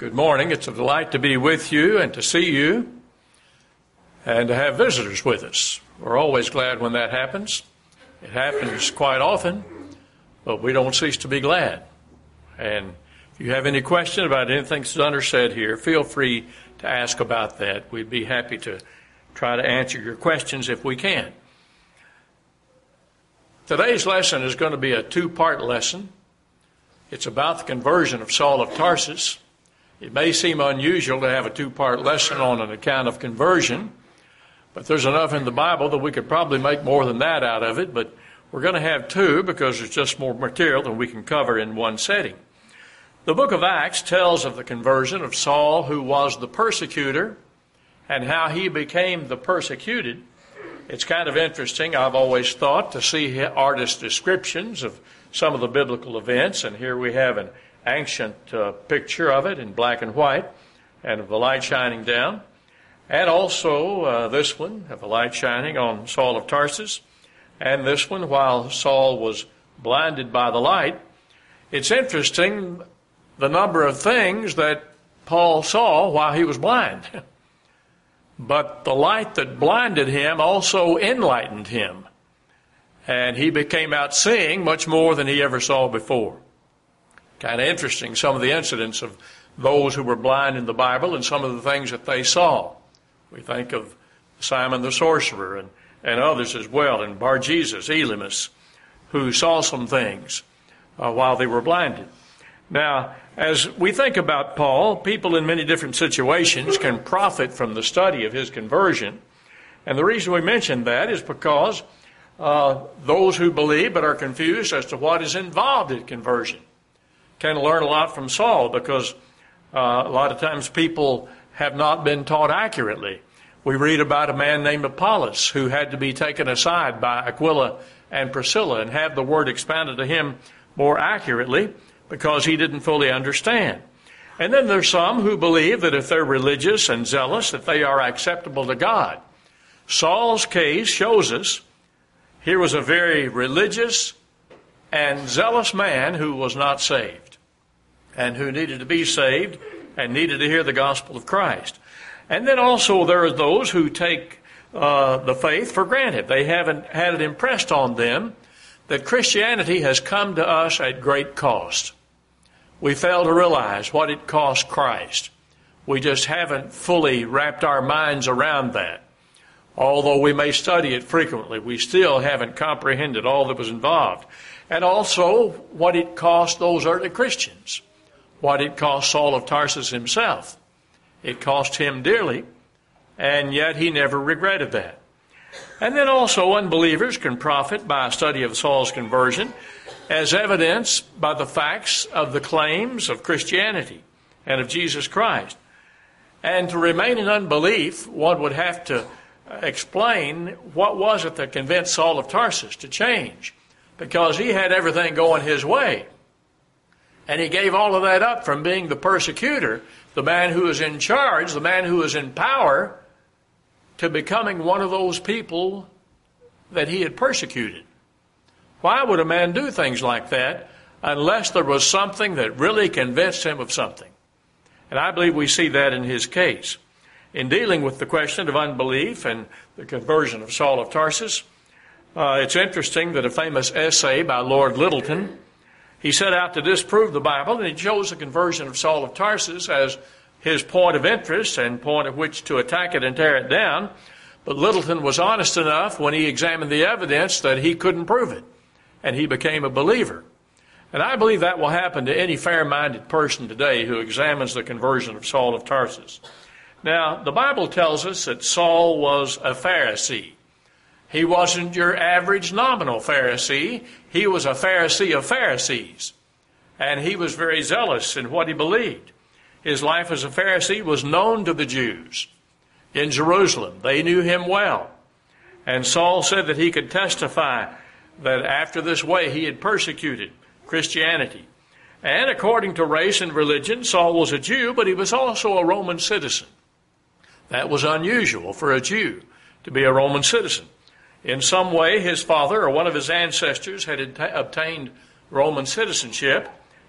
Good morning. It's a delight to be with you and to see you and to have visitors with us. We're always glad when that happens. It happens quite often, but we don't cease to be glad. And if you have any question about anything that's done or said here, feel free to ask about that. We'd be happy to try to answer your questions if we can. Today's lesson is going to be a two-part lesson. It's about the conversion of Saul of Tarsus. It may seem unusual to have a two-part lesson on an account of conversion, but there's enough in the Bible that we could probably make more than that out of it, but we're going to have two because there's just more material than we can cover in one setting. The book of Acts tells of the conversion of Saul, who was the persecutor, and how he became the persecuted. It's kind of interesting, I've always thought, to see artist descriptions of some of the biblical events, and here we have an ancient picture of it in black and white, and of the light shining down. And also this one, of the light shining on Saul of Tarsus, and this one while Saul was blinded by the light. It's interesting the number of things that Paul saw while he was blind. But the light that blinded him also enlightened him, and he became out seeing much more than he ever saw before. Kind of interesting, some of the incidents of those who were blind in the Bible and some of the things that they saw. We think of Simon the sorcerer and others as well, and Bar-Jesus, Elymas, who saw some things while they were blinded. Now, as we think about Paul, people in many different situations can profit from the study of his conversion. And the reason we mention that is because those who believe but are confused as to what is involved in conversion can learn a lot from Saul, because a lot of times people have not been taught accurately. We read about a man named Apollos who had to be taken aside by Aquila and Priscilla and have the word expounded to him more accurately because he didn't fully understand. And then there's some who believe that if they're religious and zealous, that they are acceptable to God. Saul's case shows us here was a very religious and zealous man who was not saved, and who needed to be saved and needed to hear the gospel of Christ. And then also there are those who take the faith for granted. They haven't had it impressed on them that Christianity has come to us at great cost. We fail to realize what it cost Christ. We just haven't fully wrapped our minds around that. Although we may study it frequently, we still haven't comprehended all that was involved. And also what it cost those early Christians. What it cost Saul of Tarsus himself. It cost him dearly, and yet he never regretted that. And then also unbelievers can profit by a study of Saul's conversion, as evidenced by the facts of the claims of Christianity and of Jesus Christ. And to remain in unbelief, one would have to explain what was it that convinced Saul of Tarsus to change, because he had everything going his way. And he gave all of that up from being the persecutor, the man who was in charge, the man who was in power, to becoming one of those people that he had persecuted. Why would a man do things like that unless there was something that really convinced him of something? And I believe we see that in his case. In dealing with the question of unbelief and the conversion of Saul of Tarsus, it's interesting that a famous essay by Lord Lyttelton, he set out to disprove the Bible, and he chose the conversion of Saul of Tarsus as his point of interest and point at which to attack it and tear it down. But Lyttelton was honest enough when he examined the evidence that he couldn't prove it, and he became a believer. And I believe that will happen to any fair-minded person today who examines the conversion of Saul of Tarsus. Now, the Bible tells us that Saul was a Pharisee. He wasn't your average nominal Pharisee. He was a Pharisee of Pharisees. And he was very zealous in what he believed. His life as a Pharisee was known to the Jews in Jerusalem. They knew him well. And Saul said that he could testify that after this way he had persecuted Christianity. And according to race and religion, Saul was a Jew, but he was also a Roman citizen. That was unusual for a Jew to be a Roman citizen. In some way, his father or one of his ancestors had obtained Roman citizenship,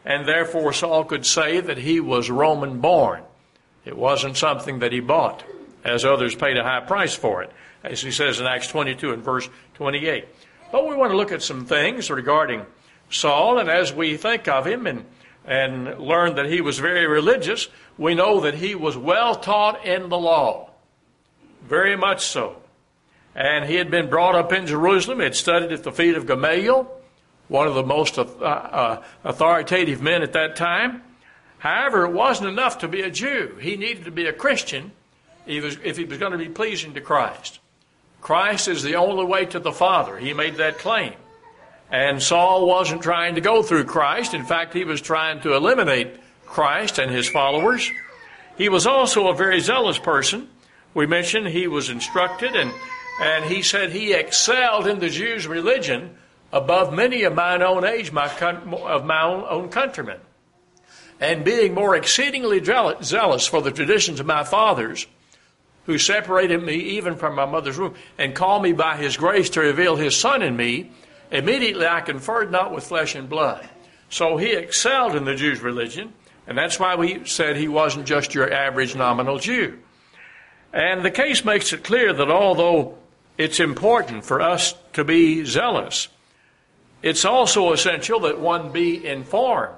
and therefore Saul could say that he was Roman born. It wasn't something that he bought, as others paid a high price for it, as he says in Acts 22 and verse 28. But we want to look at some things regarding Saul, and as we think of him and learn that he was very religious, we know that he was well taught in the law, very much so. And he had been brought up in Jerusalem. He had studied at the feet of Gamaliel, one of the most authoritative men at that time. However, it wasn't enough to be a Jew. He needed to be a Christian if he was going to be pleasing to Christ. Christ is the only way to the Father. He made that claim. And Saul wasn't trying to go through Christ. In fact, he was trying to eliminate Christ and his followers. He was also a very zealous person. We mentioned he was instructed, and he said he excelled in the Jews' religion above many of mine own age, of my own countrymen. And being more exceedingly zealous for the traditions of my fathers, who separated me even from my mother's womb, and called me by his grace to reveal his Son in me, immediately I conferred not with flesh and blood. So he excelled in the Jews' religion, and that's why we said he wasn't just your average nominal Jew. And the case makes it clear that although it's important for us to be zealous, it's also essential that one be informed.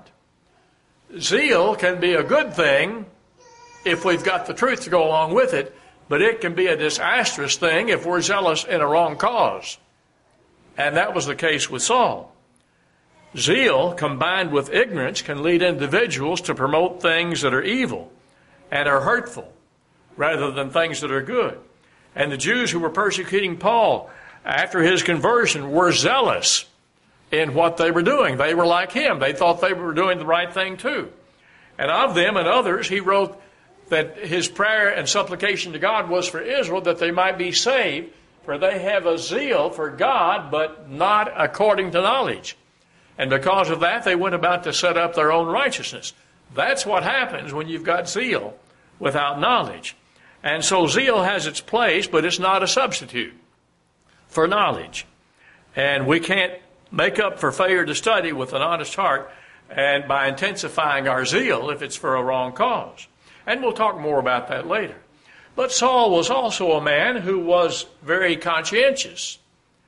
Zeal can be a good thing if we've got the truth to go along with it, but it can be a disastrous thing if we're zealous in a wrong cause. And that was the case with Saul. Zeal combined with ignorance can lead individuals to promote things that are evil and are hurtful rather than things that are good. And the Jews who were persecuting Paul after his conversion were zealous in what they were doing. They were like him. They thought they were doing the right thing too. And of them and others, he wrote that his prayer and supplication to God was for Israel, that they might be saved, for they have a zeal for God, but not according to knowledge. And because of that, they went about to set up their own righteousness. That's what happens when you've got zeal without knowledge. And so zeal has its place, but it's not a substitute for knowledge. And we can't make up for failure to study with an honest heart and by intensifying our zeal if it's for a wrong cause. And we'll talk more about that later. But Saul was also a man who was very conscientious.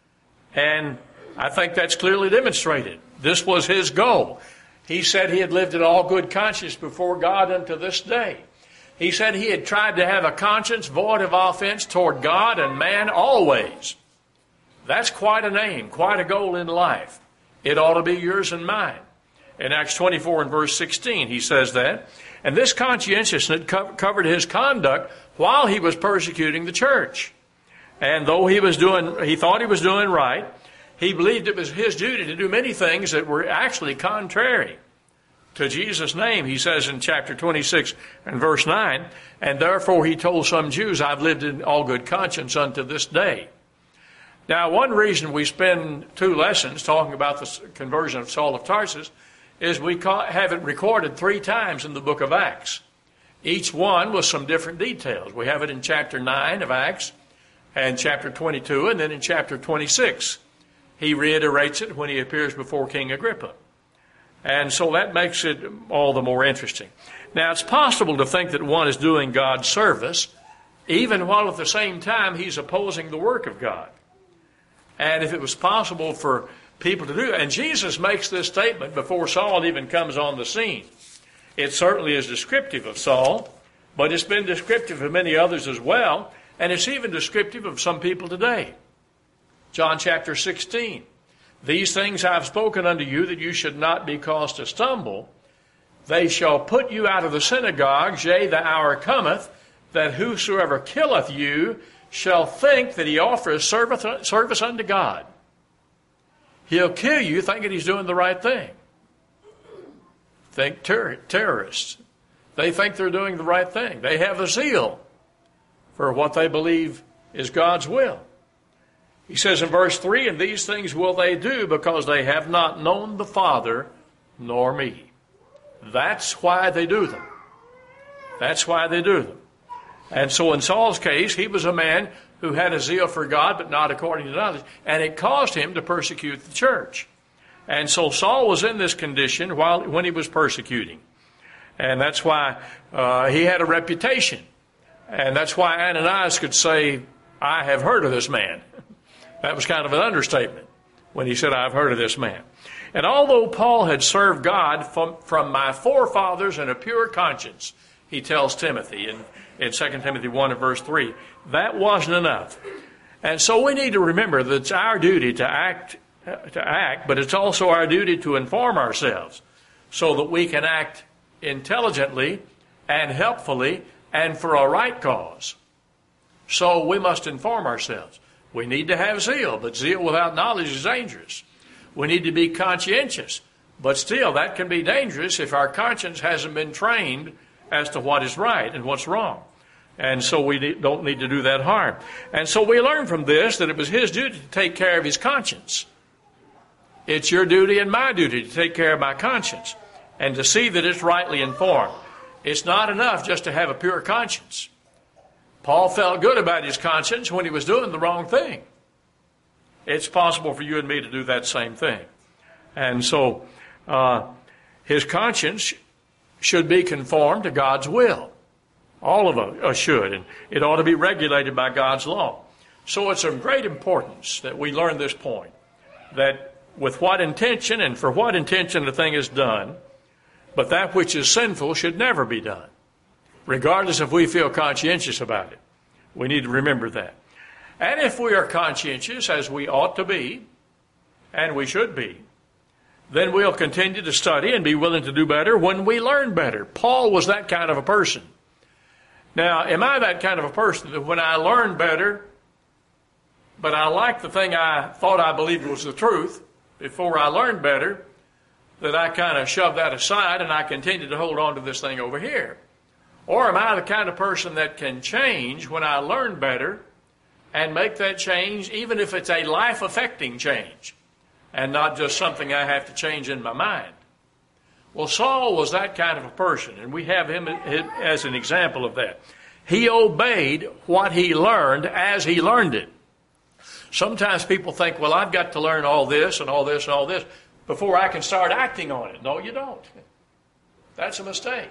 And I think that's clearly demonstrated. This was his goal. He said he had lived in all good conscience before God unto this day. He said he had tried to have a conscience void of offense toward God and man always. That's quite a name, quite a goal in life. It ought to be yours and mine. In Acts 24 and verse 16, he says that. And this conscientiousness covered his conduct while he was persecuting the church. And though he thought he was doing right, he believed it was his duty to do many things that were actually contrary to Jesus' name. He says in chapter 26 and verse 9, and therefore he told some Jews, I've lived in all good conscience unto this day. Now, one reason we spend 2 lessons talking about the conversion of Saul of Tarsus is we have it recorded 3 times in the book of Acts. Each one with some different details. We have it in chapter 9 of Acts and chapter 22, and then in chapter 26. He reiterates it when he appears before King Agrippa. And so that makes it all the more interesting. Now, it's possible to think that one is doing God's service even while at the same time he's opposing the work of God. And if it was possible for people to do it, and Jesus makes this statement before Saul even comes on the scene. It certainly is descriptive of Saul, but it's been descriptive of many others as well, and it's even descriptive of some people today. John chapter 16. These things I have spoken unto you, that you should not be caused to stumble. They shall put you out of the synagogues, yea, the hour cometh, that whosoever killeth you shall think that he offers service unto God. He'll kill you thinking he's doing the right thing. Think terrorists. They think they're doing the right thing. They have a zeal for what they believe is God's will. He says in verse 3, and these things will they do because they have not known the Father nor me. That's why they do them. That's why they do them. And so in Saul's case, he was a man who had a zeal for God, but not according to knowledge, and it caused him to persecute the church. And so Saul was in this condition when he was persecuting. And that's why he had a reputation. And that's why Ananias could say, I have heard of this man. That was kind of an understatement when he said, I've heard of this man. And although Paul had served God from my forefathers in a pure conscience, he tells Timothy in 2 Timothy 1 and verse 3, that wasn't enough. And so we need to remember that it's our duty to act, but it's also our duty to inform ourselves so that we can act intelligently and helpfully and for a right cause. So we must inform ourselves. We need to have zeal, but zeal without knowledge is dangerous. We need to be conscientious, but still that can be dangerous if our conscience hasn't been trained as to what is right and what's wrong. And so we don't need to do that harm. And so we learn from this that it was his duty to take care of his conscience. It's your duty and my duty to take care of my conscience and to see that it's rightly informed. It's not enough just to have a pure conscience. Paul felt good about his conscience when he was doing the wrong thing. It's possible for you and me to do that same thing. And so his conscience should be conformed to God's will. All of us should, and it ought to be regulated by God's law. So it's of great importance that we learn this point, that with what intention and for what intention the thing is done, but that which is sinful should never be done, regardless if we feel conscientious about it. We need to remember that. And if we are conscientious, as we ought to be, and we should be, then we'll continue to study and be willing to do better when we learn better. Paul was that kind of a person. Now, am I that kind of a person that when I learn better, but I like the thing I thought I believed was the truth before I learned better, that I kind of shove that aside and I continue to hold on to this thing over here? Or am I the kind of person that can change when I learn better and make that change, even if it's a life-affecting change and not just something I have to change in my mind? Well, Saul was that kind of a person, and we have him as an example of that. He obeyed what he learned as he learned it. Sometimes people think, well, I've got to learn all this and all this and all this before I can start acting on it. No, you don't. That's a mistake.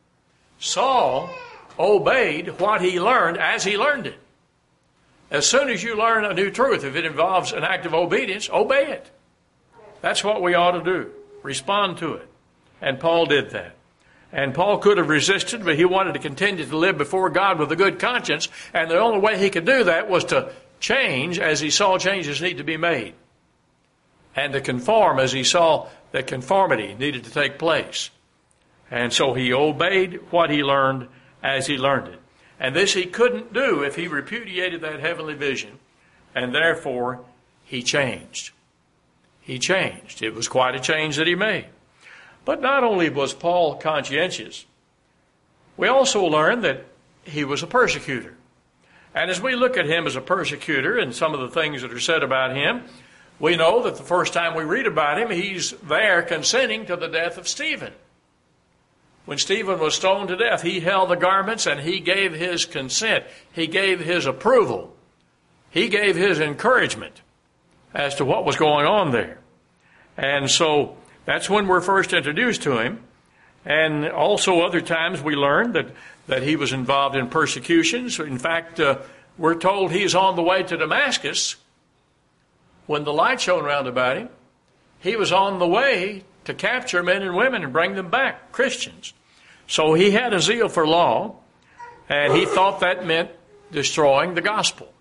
Saul obeyed what he learned as he learned it. As soon as you learn a new truth, if it involves an act of obedience, obey it. That's what we ought to do. Respond to it. And Paul did that. And Paul could have resisted, but he wanted to continue to live before God with a good conscience. And the only way he could do that was to change as he saw changes need to be made. And to conform as he saw that conformity needed to take place. And so he obeyed what he learned as he learned it. And this he couldn't do if he repudiated that heavenly vision. And therefore, he changed. He changed. It was quite a change that he made. But not only was Paul conscientious, we also learn that he was a persecutor. And as we look at him as a persecutor and some of the things that are said about him, we know that the first time we read about him, he's there consenting to the death of Stephen. When Stephen was stoned to death, he held the garments and he gave his consent. He gave his approval. He gave his encouragement as to what was going on there. And so that's when we're first introduced to him. And also other times we learned that he was involved in persecutions. In fact, we're told he's on the way to Damascus. When the light shone round about him, he was on the way to capture men and women and bring them back, Christians. So he had a zeal for law, and he thought that meant destroying the gospel.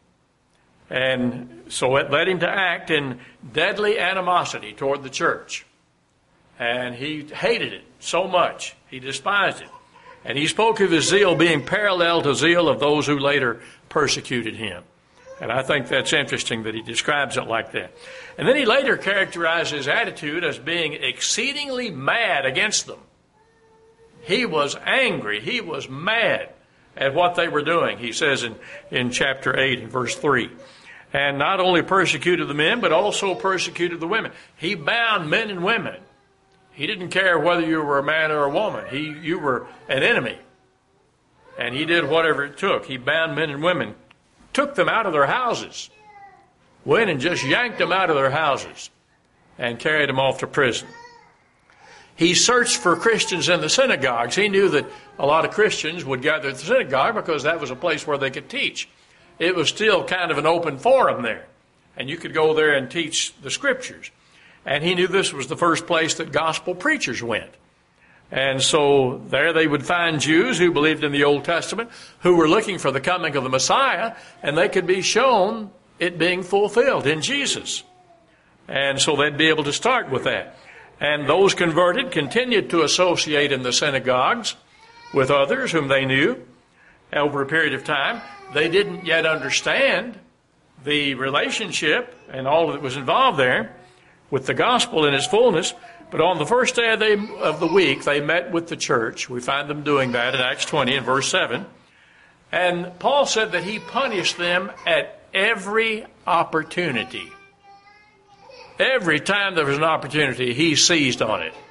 And so it led him to act in deadly animosity toward the church. And he hated it so much. He despised it. And he spoke of his zeal being parallel to zeal of those who later persecuted him. And I think that's interesting that he describes it like that. And then he later characterized his attitude as being exceedingly mad against them. He was angry. He was mad at what they were doing, he says in chapter 8 and verse 3. And not only persecuted the men, but also persecuted the women. He bound men and women. He didn't care whether you were a man or a woman. You were an enemy. And he did whatever it took. He bound men and women, took them out of their houses, went and just yanked them out of their houses and carried them off to prison. He searched for Christians in the synagogues. He knew that a lot of Christians would gather at the synagogue because that was a place where they could teach. It was still kind of an open forum there, and you could go there and teach the Scriptures. And he knew this was the first place that gospel preachers went. And so there they would find Jews who believed in the Old Testament, who were looking for the coming of the Messiah, and they could be shown it being fulfilled in Jesus. And so they'd be able to start with that. And those converted continued to associate in the synagogues with others whom they knew over a period of time. They didn't yet understand the relationship and all that was involved there with the gospel in its fullness. But on the first day of the week, they met with the church. We find them doing that in Acts 20 and verse 7. And Paul said that he punished them at every opportunity. Every time there was an opportunity, he seized on it.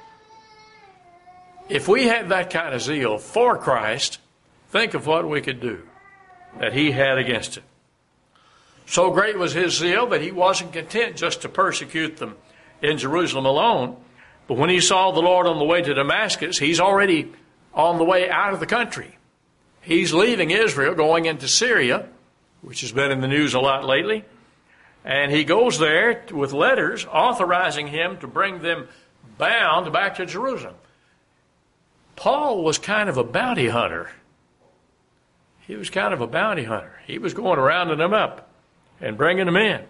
If we had that kind of zeal for Christ, think of what we could do that he had against it. So great was his zeal that he wasn't content just to persecute them in Jerusalem alone. But when he saw the Lord on the way to Damascus, he's already on the way out of the country. He's leaving Israel, going into Syria, which has been in the news a lot lately. And he goes there with letters authorizing him to bring them bound back to Jerusalem. Paul was kind of a bounty hunter. He was kind of a bounty hunter. He was going rounding them up and bringing them in.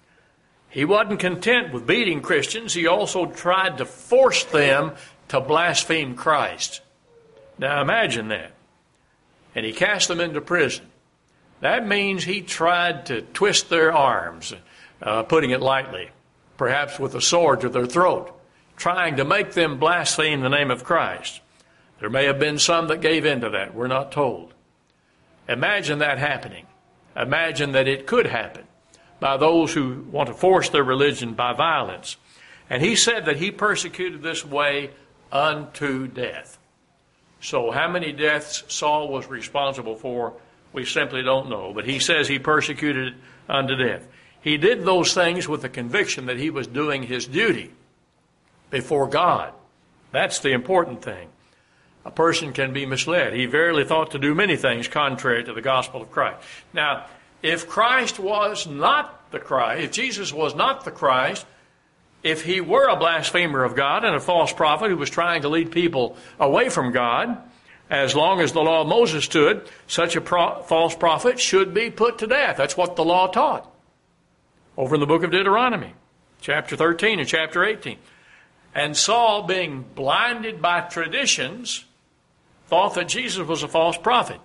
He wasn't content with beating Christians. He also tried to force them to blaspheme Christ. Now imagine that. And he cast them into prison. That means he tried to twist their arms, putting it lightly, perhaps with a sword to their throat, trying to make them blaspheme the name of Christ. There may have been some that gave in to that. We're not told. Imagine that happening. Imagine that it could happen by those who want to force their religion by violence. And he said that he persecuted this way unto death. So how many deaths Saul was responsible for, we simply don't know. But he says he persecuted it unto death. He did those things with the conviction that he was doing his duty before God. That's the important thing. A person can be misled. He verily thought to do many things contrary to the gospel of Christ. Now, if Christ was not the Christ, if Jesus was not the Christ, if he were a blasphemer of God and a false prophet who was trying to lead people away from God, as long as the law of Moses stood, such a false prophet should be put to death. That's what the law taught over in the book of Deuteronomy, chapter 13 and chapter 18. And Saul, being blinded by traditions, thought that Jesus was a false prophet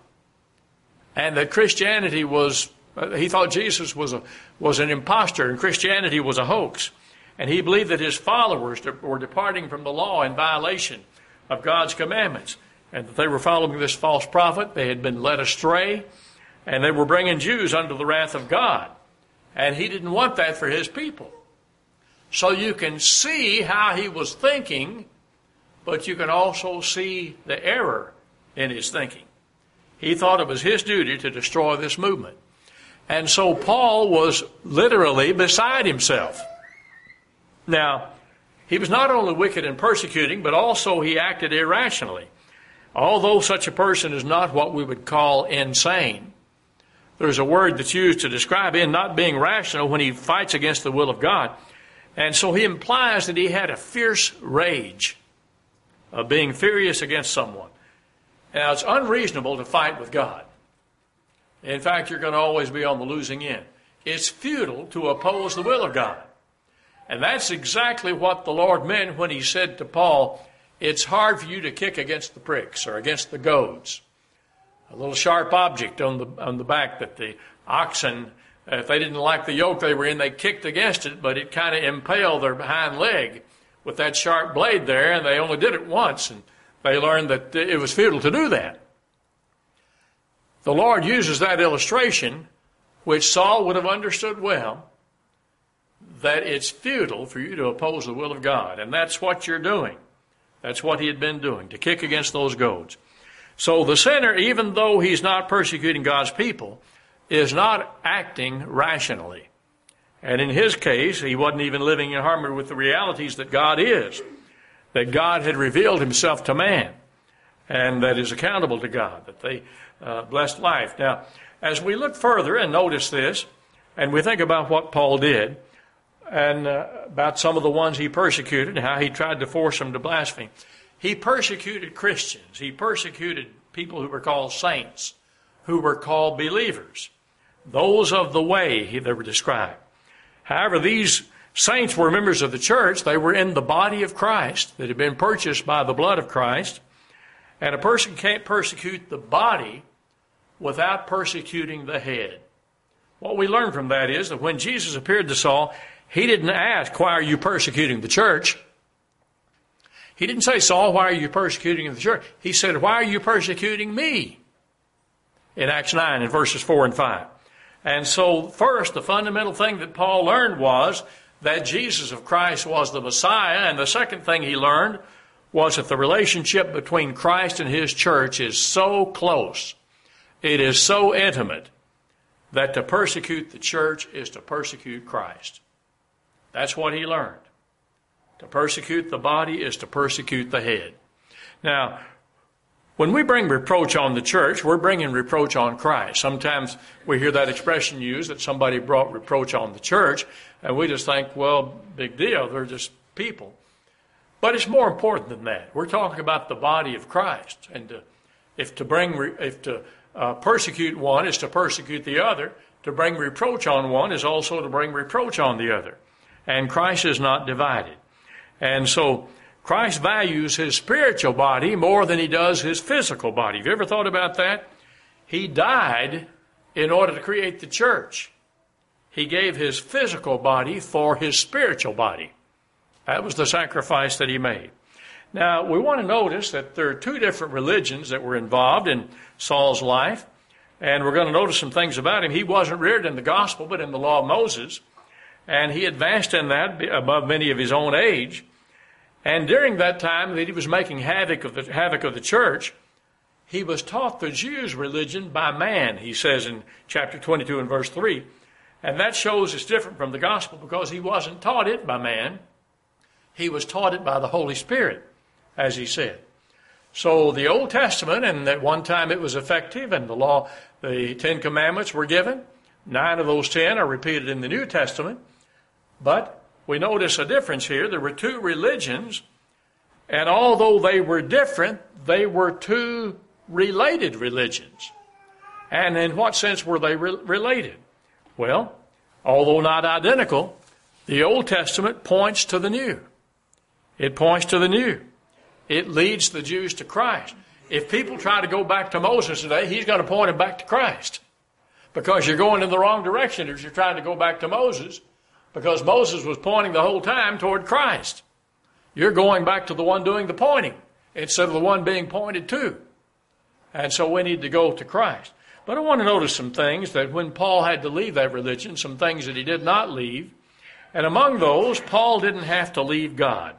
and that Christianity was, he thought Jesus was an impostor and Christianity was a hoax. And he believed that his followers were departing from the law in violation of God's commandments, and that they were following this false prophet. They had been led astray, and they were bringing Jews under the wrath of God. And he didn't want that for his people. So you can see how he was thinking, but you can also see the error in his thinking. He thought it was his duty to destroy this movement. And so Paul was literally beside himself. Now, he was not only wicked and persecuting, but also he acted irrationally. Although such a person is not what we would call insane, there's a word that's used to describe him not being rational when he fights against the will of God. And so he implies that he had a fierce rage of being furious against someone. Now, it's unreasonable to fight with God. In fact, you're going to always be on the losing end. It's futile to oppose the will of God. And that's exactly what the Lord meant when he said to Paul, it's hard for you to kick against the pricks or against the goads. A little sharp object on the back that the oxen, if they didn't like the yoke they were in, they kicked against it, but it kind of impaled their hind leg with that sharp blade there, and they only did it once, and they learned that it was futile to do that. The Lord uses that illustration, which Saul would have understood well, that it's futile for you to oppose the will of God. And that's what you're doing. That's what he had been doing, to kick against those goads. So the sinner, even though he's not persecuting God's people, is not acting rationally. And in his case, he wasn't even living in harmony with the realities that God is, that God had revealed himself to man, and that is accountable to God, that they blessed life. Now, as we look further and notice this, and we think about what Paul did, and about some of the ones he persecuted, and how he tried to force them to blaspheme. He persecuted Christians. He persecuted people who were called saints, who were called believers. Those of the way, they were described. However, these saints were members of the church. They were in the body of Christ that had been purchased by the blood of Christ. And a person can't persecute the body without persecuting the head. What we learn from that is that when Jesus appeared to Saul, he didn't ask, why are you persecuting the church? He didn't say, Saul, why are you persecuting the church? He said, why are you persecuting me? In Acts 9 in verses 4 and 5. And so first, the fundamental thing that Paul learned was that Jesus of Christ was the Messiah. And the second thing he learned was that the relationship between Christ and his church is so close, it is so intimate, that to persecute the church is to persecute Christ. That's what he learned. To persecute the body is to persecute the head. Now, when we bring reproach on the church, we're bringing reproach on Christ. Sometimes we hear that expression used that somebody brought reproach on the church, and we just think, well, big deal, they're just people. But it's more important than that. We're talking about the body of Christ, and if to persecute one is to persecute the other, to bring reproach on one is also to bring reproach on the other. And Christ is not divided. And so Christ values his spiritual body more than he does his physical body. Have you ever thought about that? He died in order to create the church. He gave his physical body for his spiritual body. That was the sacrifice that he made. Now, we want to notice that there are two different religions that were involved in Saul's life. And we're going to notice some things about him. He wasn't reared in the gospel, but in the law of Moses. And he advanced in that above many of his own age. And during that time that he was making havoc of the church, he was taught the Jews' religion by man, he says in chapter 22 and verse 3. And that shows it's different from the gospel because he wasn't taught it by man. He was taught it by the Holy Spirit, as he said. So the Old Testament, and at one time it was effective, and the law, the 10 Commandments were given. 9 of those 10 are repeated in the New Testament. But we notice a difference here. There were two religions, and although they were different, they were two related religions. And in what sense were they related? Well, although not identical, the Old Testament points to the New. It points to the New. It leads the Jews to Christ. If people try to go back to Moses today, he's going to point them back to Christ. Because you're going in the wrong direction if you're trying to go back to Moses. Because Moses was pointing the whole time toward Christ. You're going back to the one doing the pointing instead of the one being pointed to. And so we need to go to Christ. But I want to notice some things that when Paul had to leave that religion, some things that he did not leave. And among those, Paul didn't have to leave God.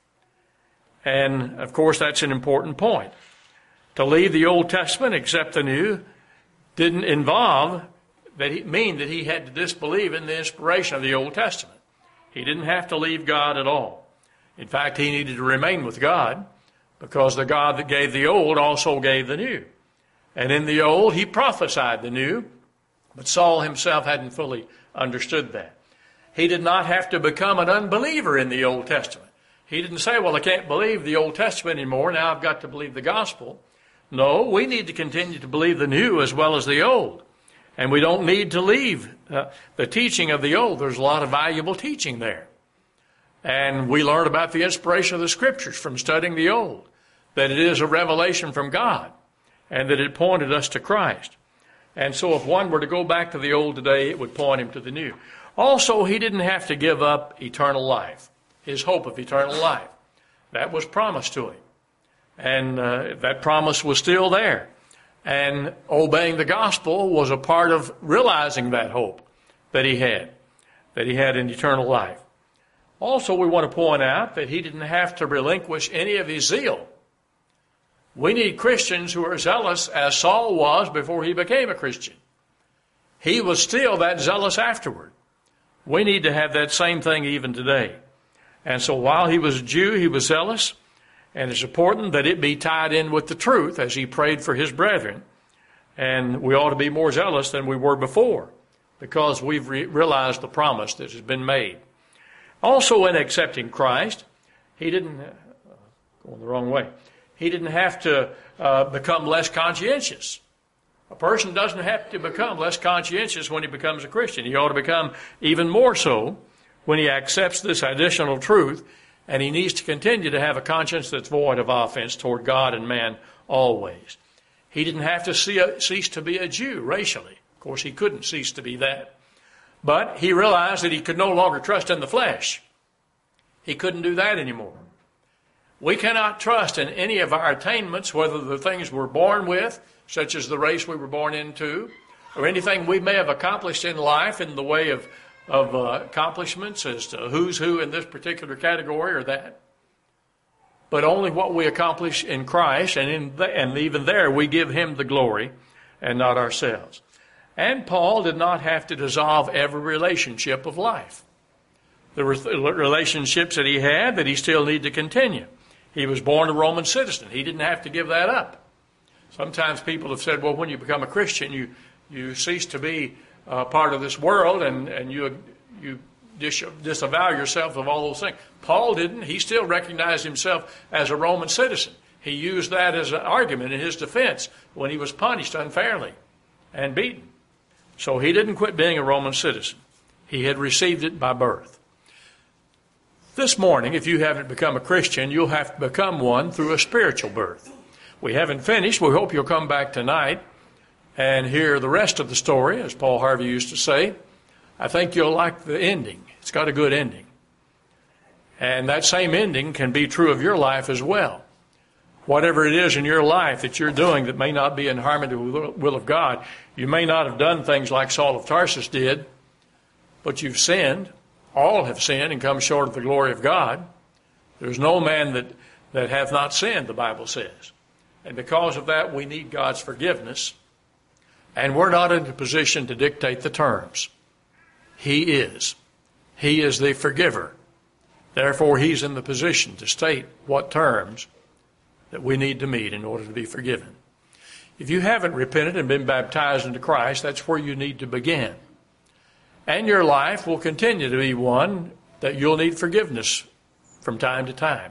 And, of course, that's an important point. To leave the Old Testament, accept the New, didn't involve mean that he had to disbelieve in the inspiration of the Old Testament. He didn't have to leave God at all. In fact, he needed to remain with God because the God that gave the Old also gave the New. And in the Old, he prophesied the New, but Saul himself hadn't fully understood that. He did not have to become an unbeliever in the Old Testament. He didn't say, well, I can't believe the Old Testament anymore. Now I've got to believe the gospel. No, we need to continue to believe the New as well as the Old. And we don't need to leave the teaching of the Old. There's a lot of valuable teaching there. And we learn about the inspiration of the Scriptures from studying the Old, that it is a revelation from God, and that it pointed us to Christ. And so if one were to go back to the Old today, it would point him to the New. Also, he didn't have to give up eternal life, his hope of eternal life. That was promised to him. And that promise was still there. And obeying the gospel was a part of realizing that hope that he had in eternal life. Also, we want to point out that he didn't have to relinquish any of his zeal. We need Christians who are zealous as Saul was before he became a Christian. He was still that zealous afterward. We need to have that same thing even today. And so while he was a Jew, he was zealous, and it's important that it be tied in with the truth as he prayed for his brethren. And we ought to be more zealous than we were before, because we've realized the promise that has been made. Also, in accepting Christ, he didn't, going the wrong way, he didn't have to become less conscientious. A person doesn't have to become less conscientious when he becomes a Christian. He ought to become even more so when he accepts this additional truth, and he needs to continue to have a conscience that's void of offense toward God and man always. He didn't have to cease to be a Jew racially. Of course, he couldn't cease to be that. But he realized that he could no longer trust in the flesh. He couldn't do that anymore. We cannot trust in any of our attainments, whether the things we're born with, such as the race we were born into, or anything we may have accomplished in life in the way of accomplishments as to who's who in this particular category or that. But only what we accomplish in Christ, and even there we give him the glory and not ourselves. And Paul did not have to dissolve every relationship of life. There were relationships that he had that he still needed to continue. He was born a Roman citizen. He didn't have to give that up. Sometimes people have said, well, when you become a Christian, you cease to be part of this world and you disavow yourself of all those things. Paul didn't. He still recognized himself as a Roman citizen. He used that as an argument in his defense when he was punished unfairly and beaten. So he didn't quit being a Roman citizen. He had received it by birth. This morning, if you haven't become a Christian, you'll have to become one through a spiritual birth. We haven't finished. We hope you'll come back tonight and hear the rest of the story, as Paul Harvey used to say. I think you'll like the ending. It's got a good ending. And that same ending can be true of your life as well. Whatever it is in your life that you're doing that may not be in harmony with the will of God, you may not have done things like Saul of Tarsus did, but you've sinned. All have sinned and come short of the glory of God. There's no man that hath not sinned, the Bible says. And because of that, we need God's forgiveness. And we're not in a position to dictate the terms. He is. He is the forgiver. Therefore, he's in the position to state what terms that we need to meet in order to be forgiven. If you haven't repented and been baptized into Christ, that's where you need to begin. And your life will continue to be one that you'll need forgiveness from time to time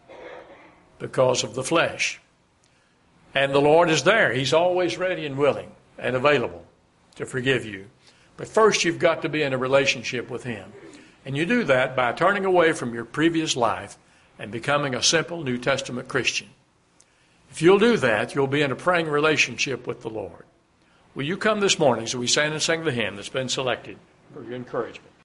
because of the flesh. And the Lord is there. He's always ready and willing and available to forgive you. But first, you've got to be in a relationship with him. And you do that by turning away from your previous life and becoming a simple New Testament Christian. If you'll do that, you'll be in a praying relationship with the Lord. Will you come this morning as we stand and sing the hymn that's been selected for your encouragement?